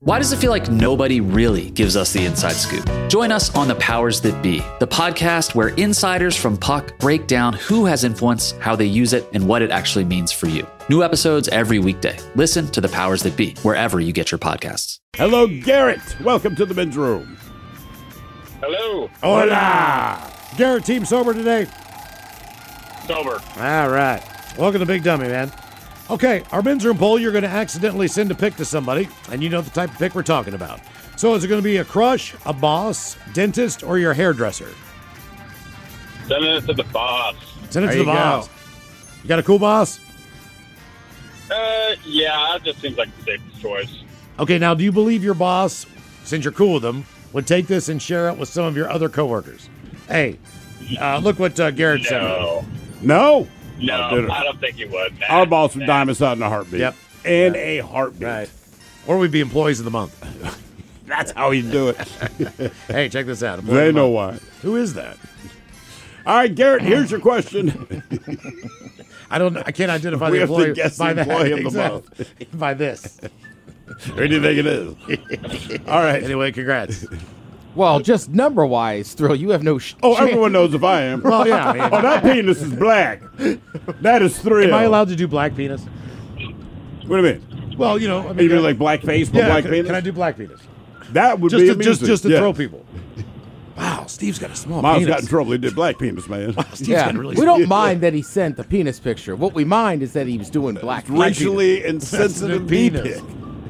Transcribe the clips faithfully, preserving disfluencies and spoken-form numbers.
Why does it feel like nobody really gives us the inside scoop? Join us on The Powers That Be, the podcast where insiders from Puck break down who has influence, how they use it, and what it actually means for you. New episodes every weekday. Listen to The Powers That Be, wherever you get your podcasts. Hello, Garrett. Welcome to the men's room. Hello. Hola. Garrett, team sober today? Sober. All right. Welcome to Big Dummy, man. Okay, our men's room poll, you're going to accidentally send a pic to somebody, and you know the type of pic we're talking about. So is it going to be a crush, a boss, dentist, or your hairdresser? Send it to the boss. Send it There to the you boss. go. You got a cool boss? Uh, yeah, that just seems like the safest choice. Okay, now do you believe your boss, since you're cool with them, would take this and share it with some of your other coworkers? Hey, uh, look what uh, Garrett said. No. No. No, Oh, dude. I don't think he would. Nah, Our boss would nah. dime us out in a heartbeat. Yep. In a heartbeat. Right. Or we'd be employees of the month. That's how you do it. Hey, check this out. Employee They of the know month. why. Who is that? All right, Garrett, here's your question. I don't. I can't identify We the have to employee guess the by that. employee of the Exactly. By this. Who do you think it is? All right. Anyway, congrats. Well, just number-wise, Thrill, you have no sh- Oh, chance. everyone knows if I am. Well, yeah. I mean, Oh, that penis is black. That is Thrill. am I allowed to do black penis? What do you mean? Well, you know. I mean, You mean can- like black face but yeah, black can, penis? can I do black penis? That would Just be to, amusing. just just to Yeah. throw people. Wow, Steve's got a small Miles penis. got in trouble. He did black penis, man. Steve's Yeah, got a really we small don't mind that he sent the penis picture. What we mind is that he was doing black. Racially insensitive penis. penis.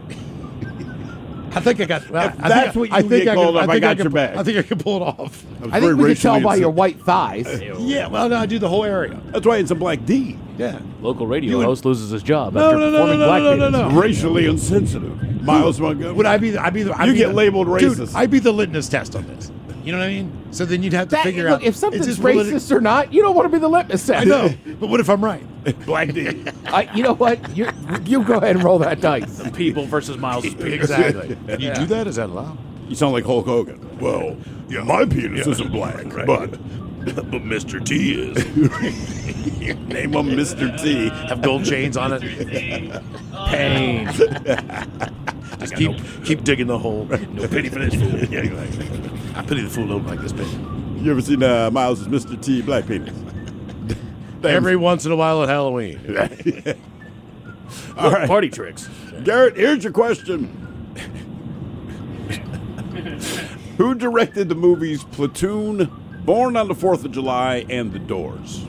I think I got. Well, If I that's think, what you I think get I called can, up, I think got can, your back. I think I can pull it off. I think we can tell by your white thighs. Yeah, well, no, I do the whole area. That's why it's a black D. Yeah. Local radio You would- host loses his job No, after no, no, performing no, black no, no, penis. no. Racially insensitive. Miles Montgomery. Would I be? the- I'd be the. I'd You be get the- labeled Dude, racist. I'd be the litmus test on this. You know what I mean? So then you'd have to That, figure look, out if is something's this racist politi- or not, you don't want to be the litmus test. I know, but what if I'm right? Black D. I, you know what? You you go ahead and roll that dice. People versus Miles' penis. Exactly. Can you do that? Is that allowed? You sound like Hulk Hogan. Well, yeah, my penis isn't black, but But Mister T is. name him Mister T. Have gold chains on it. Pain. Just keep keep digging the hole. No pity for this fool. Yeah, exactly. I pity the fool who don't like this bit. You ever seen uh, Miles' Mister T black penis? Every once in a while at Halloween. All right, Party tricks. Garrett, here's your question. Who directed the movies Platoon, Born on the Fourth of July, and The Doors?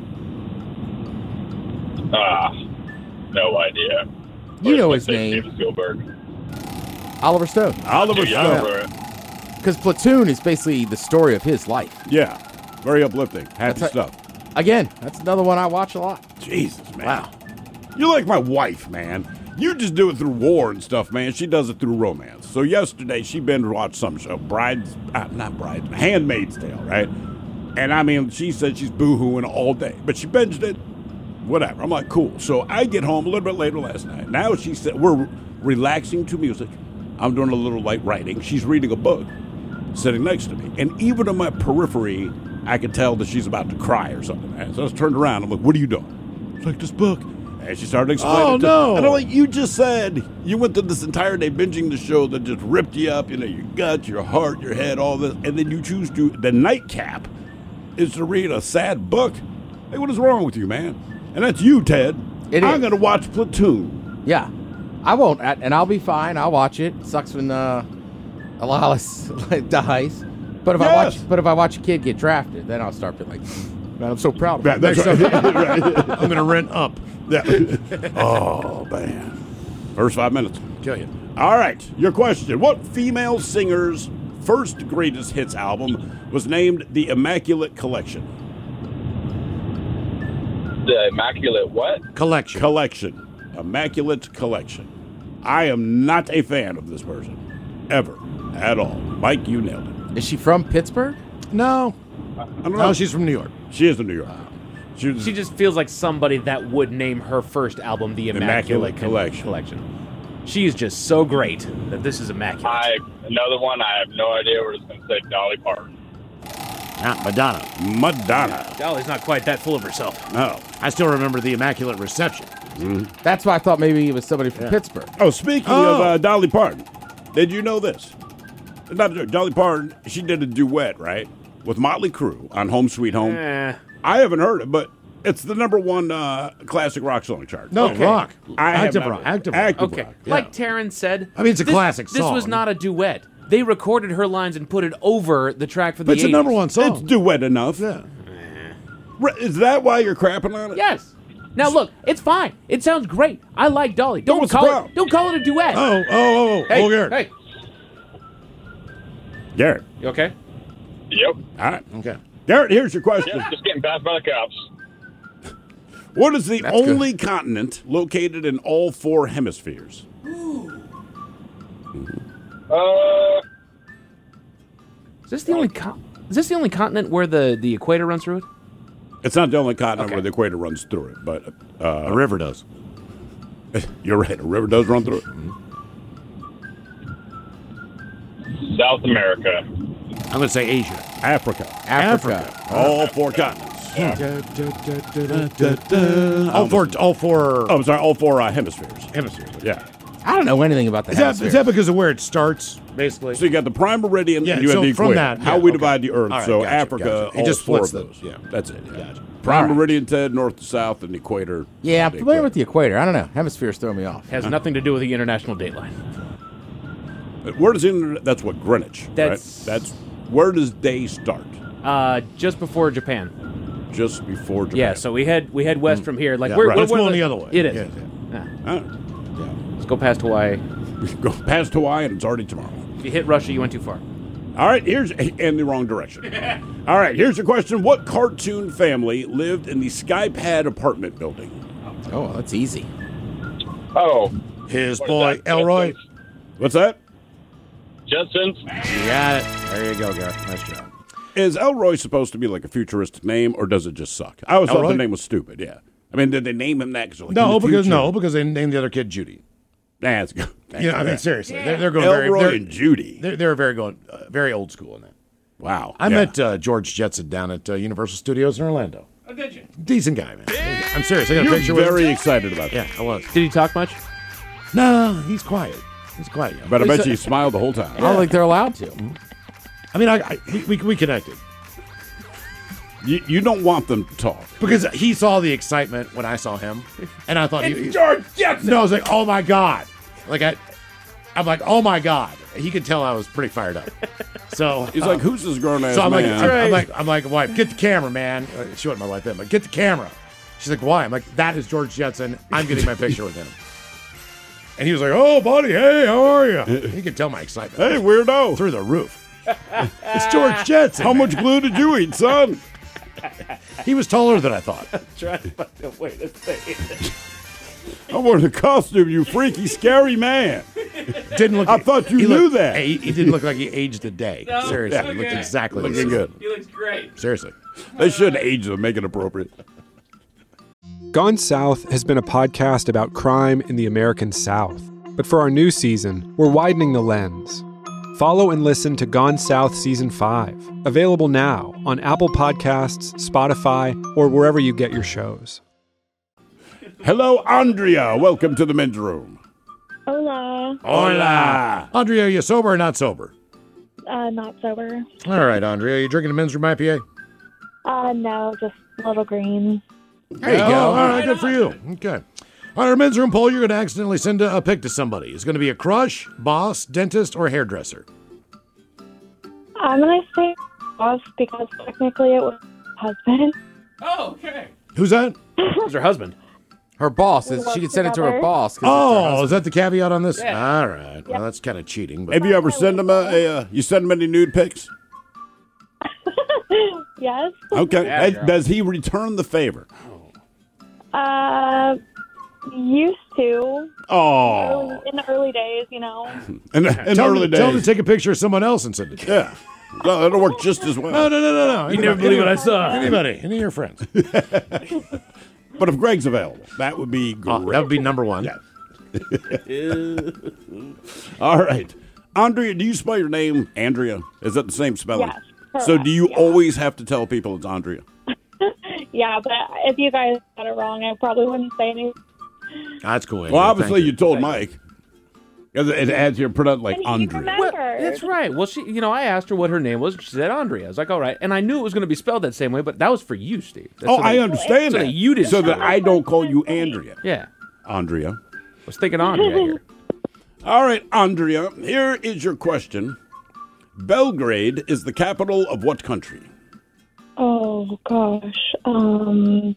Ah, no idea. You know Let's his say name, Steven Spielberg. Oliver Stone. Oliver Too young Stone. for it. Because Platoon is basically the story of his life. Yeah, very uplifting. Happy That's right. stuff. Again, that's another one I watch a lot. Jesus, man. Wow. You're like my wife, man. You just do it through war and stuff, man. She does it through romance. So yesterday, she binge watched some show, Bride's, uh, not Bride's, Handmaid's Tale, right? And I mean, she said she's boo-hooing all day, but she binged it, whatever. I'm like, cool. So I get home a little bit later last night. Now she said, we're relaxing to music. I'm doing a little light writing. She's reading a book, sitting next to me. And even in my periphery, I could tell that she's about to cry or something. And so I turned around. I'm like, what are you doing? It's like, this book. And she started explaining. Oh, to, no. And I'm like, you just said you went through this entire day binging the show that just ripped you up, you know, your gut, your heart, your head, all this. And then you choose to, the nightcap is to read a sad book. Hey, what is wrong with you, man? And that's you, Ted. It I'm is. going to watch Platoon. Yeah, I won't, and I'll be fine. I'll watch it. Sucks when uh, Alice dies, but if I Yes. watch, but if I watch a kid get drafted, then I'll start being like, man, I'm so proud of Yeah, him. that's right. I'm going to rent up. Yeah. Oh, man. First five minutes. Kill you. All right, your question. What female singer's first greatest hits album was named The Immaculate Collection? The Immaculate what? Collection. Collection. Immaculate Collection. I am not a fan of this person. Ever. At all. Mike, you nailed it. Is she from Pittsburgh? No. I don't know. No, she's from New York. She is in New York. She, was, She just feels like somebody that would name her first album the Immaculate Immaculate, Collection. Collection. She is just so great that this is immaculate. I another one. I have no idea. We're just gonna say Dolly Parton. Not Madonna. Madonna. Dolly's not quite that full of herself. No. I still remember the Immaculate Reception. That's why I thought maybe it was somebody from Pittsburgh. Oh, speaking Oh. of uh, Dolly Parton, Did you know this? Not a joke. Dolly Parton, she did a duet, right, with Motley Crue on Home Sweet Home. Eh. I haven't heard it, but it's the number one uh, classic rock song chart. No, Okay. rock. I have active not- rock. Active rock. active Okay. rock. Yeah. Like Taryn said. I mean, it's a this- classic This was song. not a duet. They recorded her lines and put it over the track for the But it's a eighties. number one It's song. duet enough. Yeah. Re- Is that why you're crapping on it? Yes. Now look, it's fine. It sounds great. I like Dolly. Don't what's the call problem? it. Don't call it a duet. Oh, oh, oh, oh. hey, oh, Garrett. hey. Garrett. You okay? Yep. All right. Okay. Garrett, here's your question. Yep. Just getting passed by the cops. What is the That's good. only continent located in all four hemispheres? Uh, Is this the only con- Is this the only continent where the, the equator runs through it? It's not the only continent Okay. where the equator runs through it, but uh, A river does. you're right. A river does run through it. South America. I'm going to say Asia. Africa. Africa. All four continents. All four, all four Oh, I'm sorry. All four uh, hemispheres. hemispheres. Yeah. I don't know anything about the Is that, hemispheres. is that because of where it starts, basically? So you got the prime meridian, Yeah, and you so have the from equator. that, How yeah, we okay. divide the Earth. All right, so gotcha, Africa, gotcha. It all just four splits of those. those. Yeah, that's it. Yeah. Gotcha. Prime All right. meridian, Ted, north to south, and equator. yeah, I'm the familiar equator. with the equator. I don't know. Hemispheres throw me off. Has nothing to do with the international date line. Where does the, that's what Greenwich. That's- right? That's where does day start? Uh, just before Japan. Just before Japan. Yeah, so we head we head west from here. Like Yeah, we're, right. we're, It's we're going the, the other way. It is. Yeah, Yeah. All right. Let's go past Hawaii. Go past Hawaii, and it's already tomorrow. If you hit Russia, you went too far. All right, here's in the wrong direction. All right, here's your question: what cartoon family lived in the Skypad apartment building? Oh, that's easy. Oh. His what is boy, that? Elroy. What's that? Jetsons. You got it. There you go, Garrett. Nice job. Is Elroy supposed to be like a futuristic name, or does it just suck? I always thought Elroy? the name was stupid. Yeah, I mean, did they name him that? Cause like, No, in the because future- no, because they named the other kid Judy. That's good. You know, I mean, seriously, they're, they're going very. Elroy They're, and Judy. they're, they're very going uh, very old school in that. Wow. I Yeah. met uh, George Jetson down at uh, Universal Studios in Orlando. Oh, did you? Decent guy, man. I'm serious. I got a You're picture with very him. excited about that. Yeah, I was. Did he talk much? No, he's quiet. He's quiet. Young. But I Is bet it- you smiled the whole time. I don't think they're allowed to. I mean, I, I we, we we connected You, you don't want them to talk. because he saw the excitement when I saw him, and I thought he, he- George Jetson. no, I was like, oh my god, like I, I'm like, oh my god. He could tell I was pretty fired up. So He's like, who's this grown ass So I'm like, man? I'm, I'm like, I'm like, wife, get the camera, man. Uh, She wasn't my wife then, but get the camera. She's like, why? I'm like, that is George Jetson. I'm getting my picture with him. And he was like, oh, buddy, hey, how are you? He could tell my excitement Hey, weirdo. through the roof. It's George Jetson. How much glue did you eat, son? He was taller than I thought. Trying to find a way to say it. I'm wearing a costume, you freaky, scary man. Didn't look. I thought you he knew looked- that. Hey, He, he didn't look like he aged a day. Seriously, he looked okay. exactly the Looking same. good. He looks great. Seriously. They shouldn't age them, make it appropriate. Gone South has been a podcast about crime in the American South. But for our new season, we're widening the lens. Follow and listen to Gone South Season five, available now on Apple Podcasts, Spotify, or wherever you get your shows. Hello, Andrea. Welcome to the men's room. Hola. Hola. Andrea, are you sober or not sober? Uh, not sober. All right, Andrea, you drinking a men's room I P A? Uh, no, just little green. There you go. All right, good for you. Okay. On our men's room poll, you're going to accidentally send a, a pic to somebody. It's going to be a crush, boss, dentist, or hairdresser. I'm gonna say boss because technically it was husband. Oh, okay. Who's that? Who's her husband? Her boss is. She could send it to her Together. boss. 'cause it's her Oh, is that the caveat on this? Yeah. All right. Well, that's kind of cheating. But Have you ever sent them a, a uh, you send them any nude pics? Yes. Okay. Yeah, Has- girl. Does he return the favor? Uh, used to. Oh. Early, in the early days, you know. In, the- in the tell, early him, tell him to days. take a picture of someone else and send it to you. Yeah. No, that'll work just as well. No, no, no, no, no. You never believe what I saw. Anybody, any of your friends. But if Greg's available, that would be great. Oh, that would be number one. Yeah. All right. Andrea, do you spell your name Andrea? Is that the same spelling? Yes, So do you correct, always have to tell people it's Andrea? Yeah, but if you guys got it wrong, I probably wouldn't say anything. That's cool. Well, Andrea. obviously Thank you told Mike. It adds your product like And he Andrea. remembered. Well, that's right. Well, she, you know, I asked her what her name was. She said Andrea. I was like, all right. And I knew it was going to be spelled that same way, but that was for you, Steve. That's Oh, so I that- understand so that. that you didn't so that spell I don't call you Andrea. Yeah. Andrea. I was thinking Andrea here. All right, Andrea, here is your question. Belgrade is the capital of what country? Oh gosh. Um.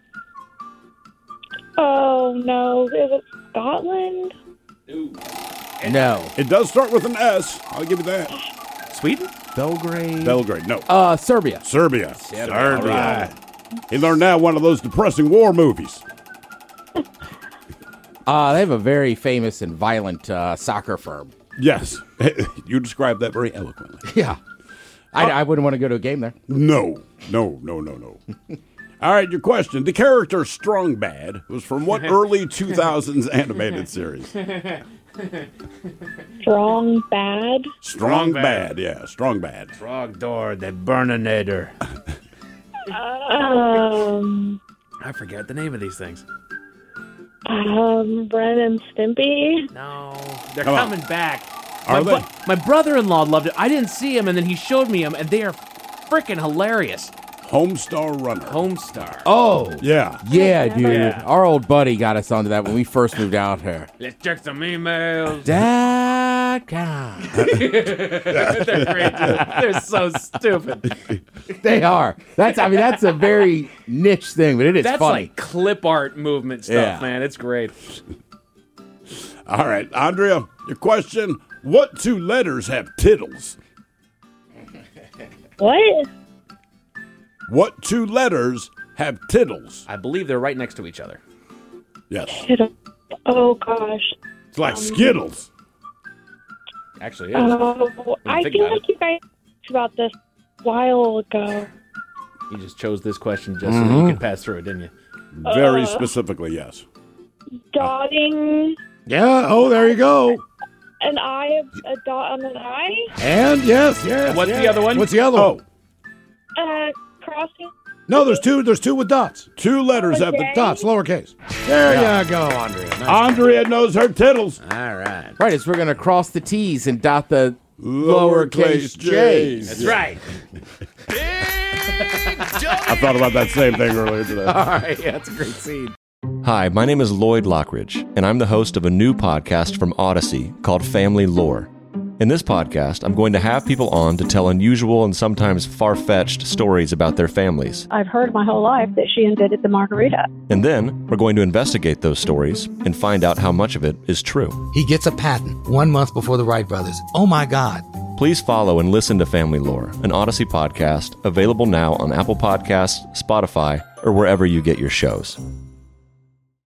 Oh no. Is it Scotland? No. It does start with an S. I'll give you that. Sweden? Belgrade. Belgrade, no. Uh, Serbia. Serbia. Serbia. All right. He learned now one of those depressing war movies. Uh, they have a very famous and violent uh, soccer firm. Yes. You described that very eloquently. Yeah. I, I wouldn't want to go to a game there. No, no, no, no, no. All right, your question. The character Strong Bad was from what early two thousands animated series? Strong bad. Strong Bad, yeah, Strong Bad. Frog door, the Burninator. Um. I forget the name of these things. Um. Ren and Stimpy. No. They're Come on. coming back. Are my, they? my brother-in-law loved it. I didn't see him, and then he showed me them, and they are freaking hilarious. Homestar Runner. Homestar. Oh. Yeah. Yeah, dude. Yeah. Our old buddy got us onto that when we first moved out here. Let's check some emails. Dot com. They're great. They're so stupid. They are. That's. I mean, that's a very niche thing, but it is That's funny. like clip art movement stuff, Yeah. man. It's great. All right, Andrea, your question. What two letters have tittles? What? What two letters have tittles? I believe they're right next to each other. Yes. Oh gosh. It's like Skittles. Actually, it is. Oh, I think feel about like you guys talked about this a while ago. You just chose this question just so that you could pass through it, didn't you? Very specifically, yes. Dotting Yeah. Oh, there you go. an eye, a dot on an eye. And yes, yes. And what's yes. the other one? What's the other Oh, one? Uh, crossing. No, there's two. There's two with dots. two letters have the Okay. Dots, lowercase. There you go, Andrea. Nice. Andrea knows her tittles. All right. Right, is we're going to cross the T's and dot the lowercase j's. That's right. I thought about that same thing earlier today. All right, yeah, that's a great scene. Hi, my name is Lloyd Lockridge, and I'm the host of a new podcast from Odyssey called Family Lore. In this podcast, I'm going to have people on to tell unusual and sometimes far-fetched stories about their families. I've heard my whole life that she invented the margarita. And then, we're going to investigate those stories and find out how much of it is true. He gets a patent one month before the Wright brothers. Oh my God. Please follow and listen to Family Lore, an Odyssey podcast, available now on Apple Podcasts, Spotify, or wherever you get your shows.